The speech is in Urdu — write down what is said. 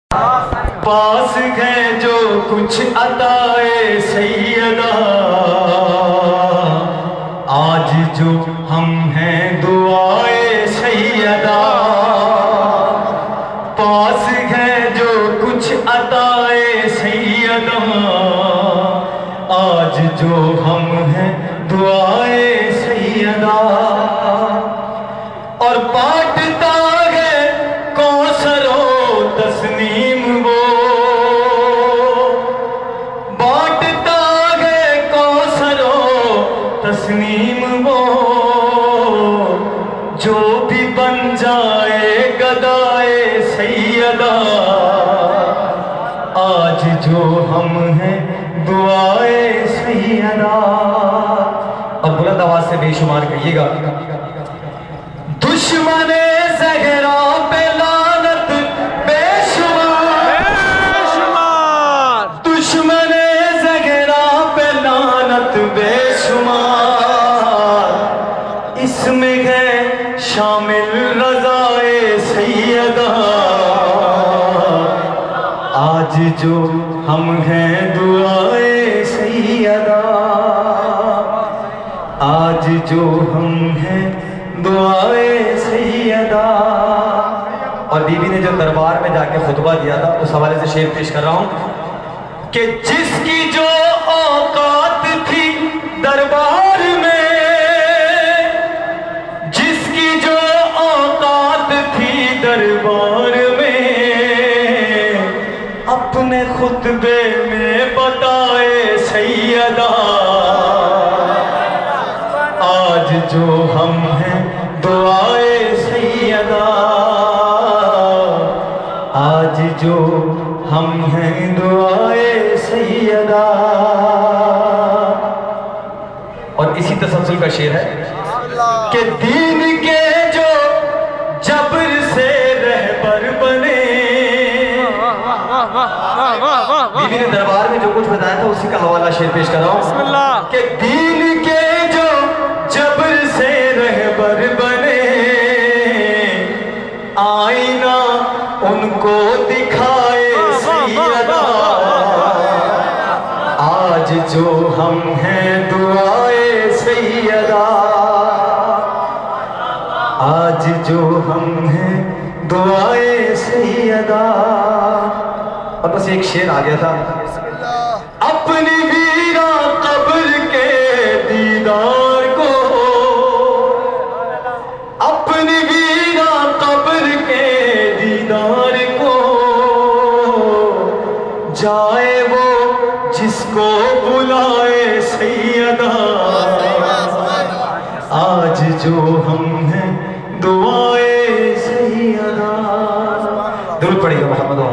پاس ہے جو کچھ عطائے سیدہ، آج جو ہم ہیں دعائے سیدہ، پاس ہے جو کچھ عطائے سیدہ، آج جو ہم ہیں دعائے سیدہ، اور بانٹتا ہے کوثر و تسنیم وہ، بانٹتا ہے کوثر و تسنیم وہ، جو بھی بن جائے گدائے سیدہ، آج جو ہم ہیں دعائے سیدہ۔ اب بلند آواز سے بے شمار کہیے گا، دشمن زہرا پہ لعنت بے شمار، دشمن زہرا پہ لعنت بے شمار، اس میں ہے شامل رضائے سیدہ، آج جو ہم ہیں دعائے سیدہ، آج جو ہم ہیں دعائے سیدہ۔ اور بی بی نے جو دربار میں جا کے خطبہ دیا تھا اس حوالے سے شعر پیش کر رہا ہوں کہ جس کی جو اوقات تھی دربار میں، جس کی جو اوقات تھی دربار میں، اپنے خطبے میں بتائے سیدہ، آج جو ہم ہیں دعائے سیدہ، آج جو ہم ہیں دعائے سیدہ۔ اور اسی تسلسل کا شعر ہے کہ دین کے جو جبر سے رہبر بنے، بی بی نے دربار میں جو کچھ بتایا تھا اسی کا حوالہ شعر پیش کر رہا ہوں کہ دین کے جو جبر سے رہبر بنے، آئینہ ان کو دکھائے سیدہ، آج جو ہم ہیں دعائے سیدہ، آج جو ہم ہیں دعائے سیدہ۔ اور بس ایک شعر آ گیا تھا، اپنی ویران قبر کے دیدار کو، اپنی ویران قبر کے دیدار کو، جائے وہ جس کو بلائے سیدہ، آج جو ہم ہیں دعائے سیدہ۔ درود پڑھیے محمد